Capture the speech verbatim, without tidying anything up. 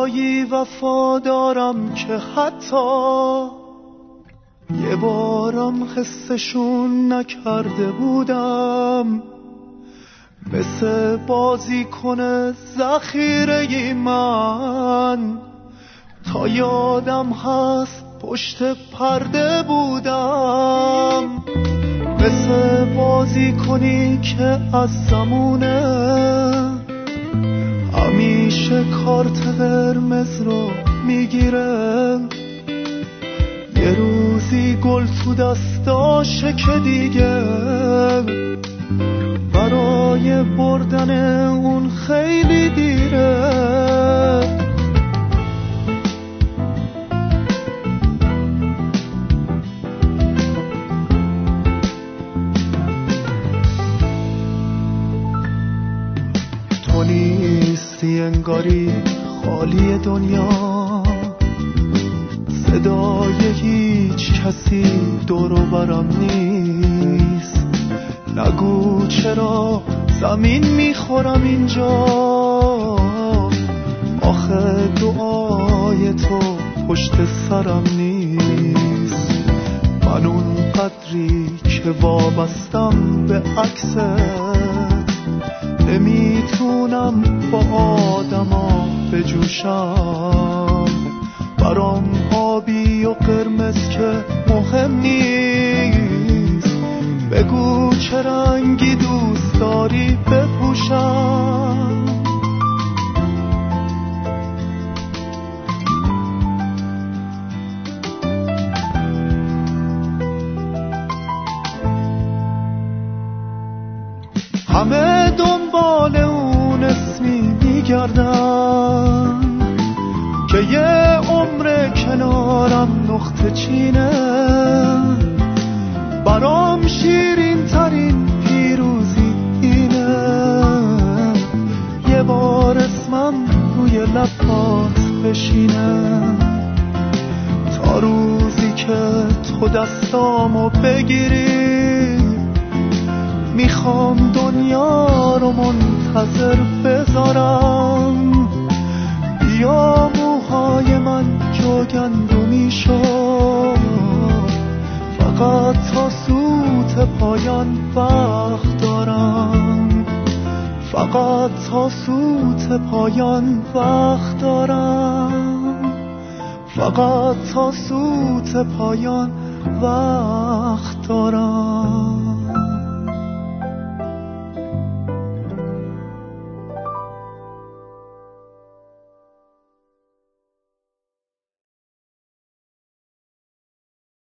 کسایی وفادارم که حتی یه بارم حسشون نکرده بودم، مثل بازیکن ذخیره من تا یادم هست پشت پرده بودم، مثل بازیکنی که از زمونه همیشه کارت قرمز رو میگیره، یه روزی گل تو دستاشه که دیگه برای بردن اون خیلی دیره. تو نیستی انگاری خالی دنیا، صدای هیچ کسی دور و برم نیست، نگو چرا زمین میخورم اینجا، آخه دعای تو پشت سرم نیست، من اون قدری که وابستم به عکست نمیتونم با آدما بجوشم، برام آبی و قرمز که مهم نیست، بگو چه رنگی دوست داری بپوشم. همه دنبال اون اسمی میگردن که یه عمر کنارم نقطه چینه، برام شیرین ترین پیروزی اینه، یه بار اسمم روی لبات بشینه، تا روزی که تو دستامو بگیری میخوام دنیا رو منتظر بذارم، بیا موهای من جوگندونی شد، فقط تا سوت پایان وقت دارم، فقط تا سوت پایان وقت دارم، فقط تا سوت پایان وقت دارم.